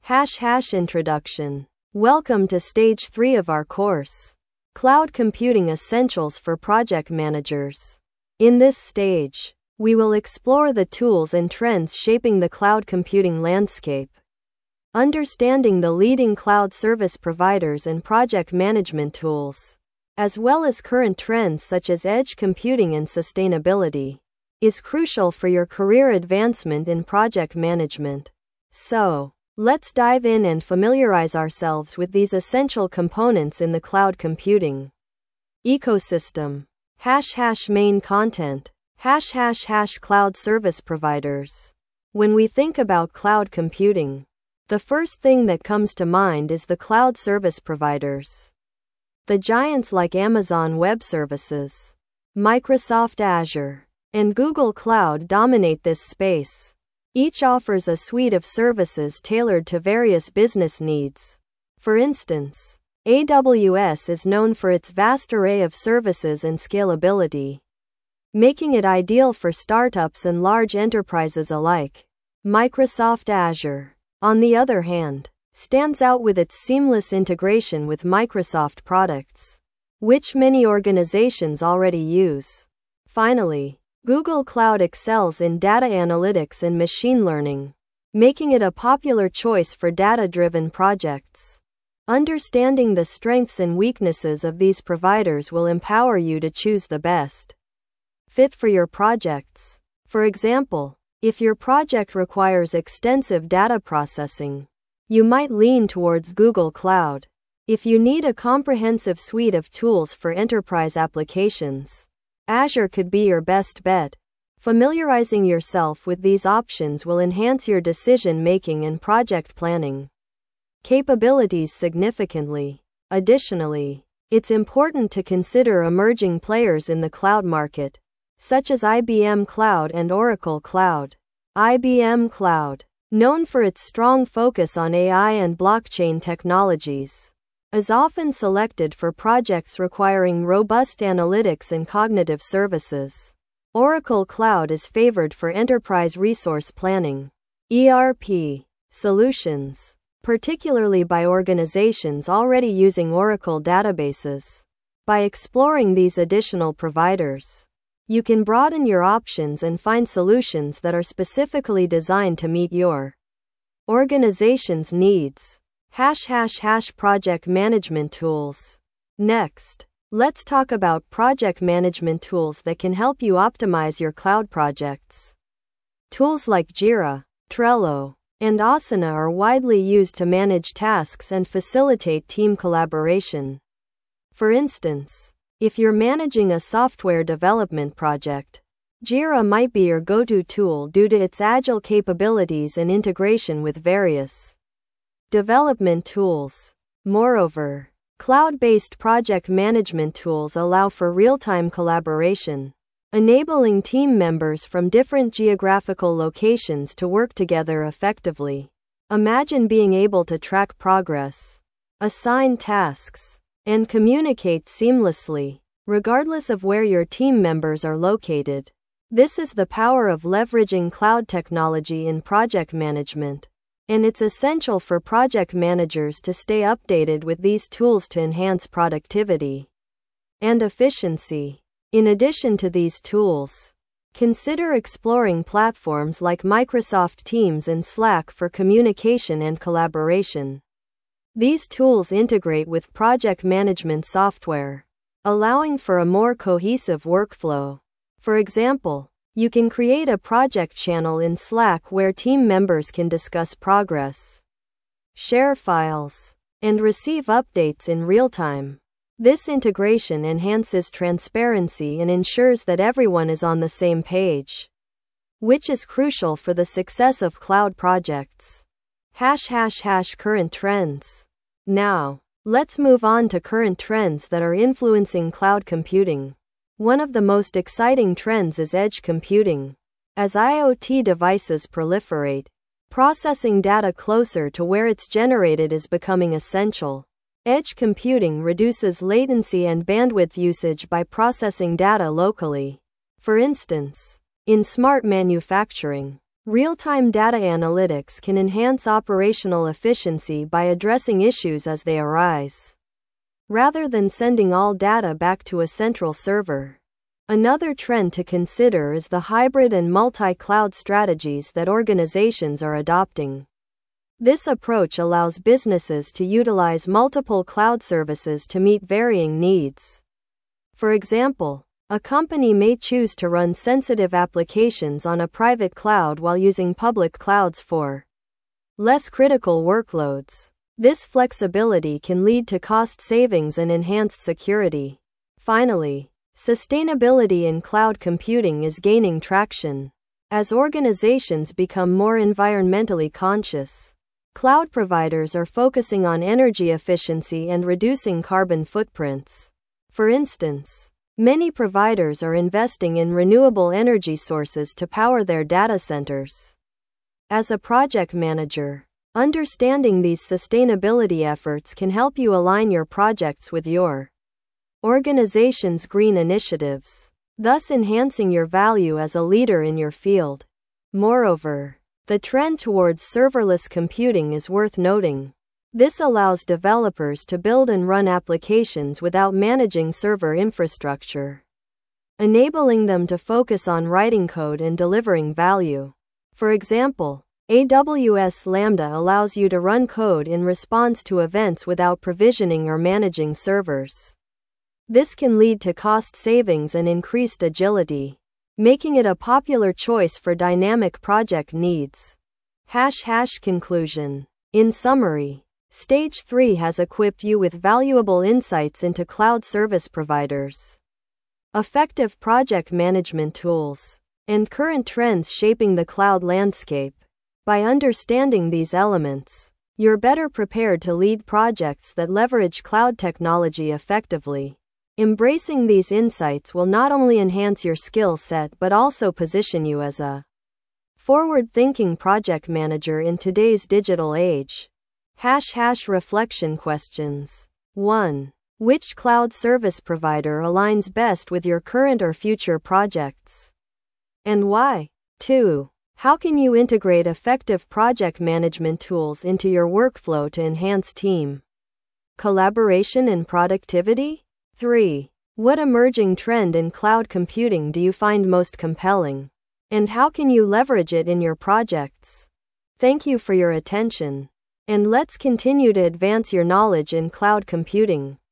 Introduction. Welcome to Stage 3 of our course, Cloud Computing Essentials for Project Managers. In this stage, we will explore the tools and trends shaping the cloud computing landscape, understanding the leading cloud service providers and project management tools, as well as current trends such as edge computing and sustainability, is crucial for your career advancement in project management. So, let's dive in and familiarize ourselves with these essential components in the cloud computing ecosystem. Main content. Cloud service providers. When we think about cloud computing, the first thing that comes to mind is the cloud service providers. The giants like Amazon Web Services, Microsoft Azure, and Google Cloud dominate this space. Each offers a suite of services tailored to various business needs. For instance, AWS is known for its vast array of services and scalability, making it ideal for startups and large enterprises alike. Microsoft Azure, on the other hand, stands out with its seamless integration with Microsoft products, which many organizations already use. Finally, Google Cloud excels in data analytics and machine learning, making it a popular choice for data-driven projects. Understanding the strengths and weaknesses of these providers will empower you to choose the best fit for your projects. For example, if your project requires extensive data processing, you might lean towards Google Cloud. If you need a comprehensive suite of tools for enterprise applications, Azure could be your best bet. Familiarizing yourself with these options will enhance your decision-making and project planning capabilities significantly. Additionally, it's important to consider emerging players in the cloud market, such as IBM Cloud and Oracle Cloud. IBM Cloud, known for its strong focus on AI and blockchain technologies, is often selected for projects requiring robust analytics and cognitive services. Oracle Cloud is favored for enterprise resource planning, ERP, solutions, particularly by organizations already using Oracle databases. By exploring these additional providers, you can broaden your options and find solutions that are specifically designed to meet your organization's needs. Project management tools. Next, let's talk about project management tools that can help you optimize your cloud projects. Tools like Jira, Trello, and Asana are widely used to manage tasks and facilitate team collaboration. For instance, if you're managing a software development project, Jira might be your go-to tool due to its agile capabilities and integration with various development tools. Moreover, cloud-based project management tools allow for real-time collaboration, enabling team members from different geographical locations to work together effectively. Imagine being able to track progress, assign tasks, and communicate seamlessly, regardless of where your team members are located. This is the power of leveraging cloud technology in project management, and it's essential for project managers to stay updated with these tools to enhance productivity and efficiency. In addition to these tools, consider exploring platforms like Microsoft Teams and Slack for communication and collaboration. These tools integrate with project management software, allowing for a more cohesive workflow. For example, you can create a project channel in Slack where team members can discuss progress, share files, and receive updates in real time. This integration enhances transparency and ensures that everyone is on the same page, which is crucial for the success of cloud projects. Current trends. Now, let's move on to current trends that are influencing cloud computing. One of the most exciting trends is edge computing. As IoT devices proliferate, processing data closer to where it's generated is becoming essential. Edge computing reduces latency and bandwidth usage by processing data locally. For instance, in smart manufacturing, Real-time data analytics can enhance operational efficiency by addressing issues as they arise, rather than sending all data back to a central server. Another trend to consider is the hybrid and multi-cloud strategies that organizations are adopting. This approach allows businesses to utilize multiple cloud services to meet varying needs. For example, a company may choose to run sensitive applications on a private cloud while using public clouds for less critical workloads. This flexibility can lead to cost savings and enhanced security. Finally, sustainability in cloud computing is gaining traction. As organizations become more environmentally conscious, cloud providers are focusing on energy efficiency and reducing carbon footprints. For instance, many providers are investing in renewable energy sources to power their data centers. As a project manager, understanding these sustainability efforts can help you align your projects with your organization's green initiatives, thus enhancing your value as a leader in your field. Moreover, the trend towards serverless computing is worth noting. This allows developers to build and run applications without managing server infrastructure, enabling them to focus on writing code and delivering value. For example, AWS Lambda allows you to run code in response to events without provisioning or managing servers. This can lead to cost savings and increased agility, making it a popular choice for dynamic project needs. Conclusion. In summary, Stage 3 has equipped you with valuable insights into cloud service providers, effective project management tools, and current trends shaping the cloud landscape. By understanding these elements, you're better prepared to lead projects that leverage cloud technology effectively. Embracing these insights will not only enhance your skill set but also position you as a forward-thinking project manager in today's digital age. Reflection questions. 1. Which cloud service provider aligns best with your current or future projects? And why? 2. How can you integrate effective project management tools into your workflow to enhance team collaboration and productivity? 3. What emerging trend in cloud computing do you find most compelling? And how can you leverage it in your projects? Thank you for your attention. And let's continue to advance your knowledge in cloud computing.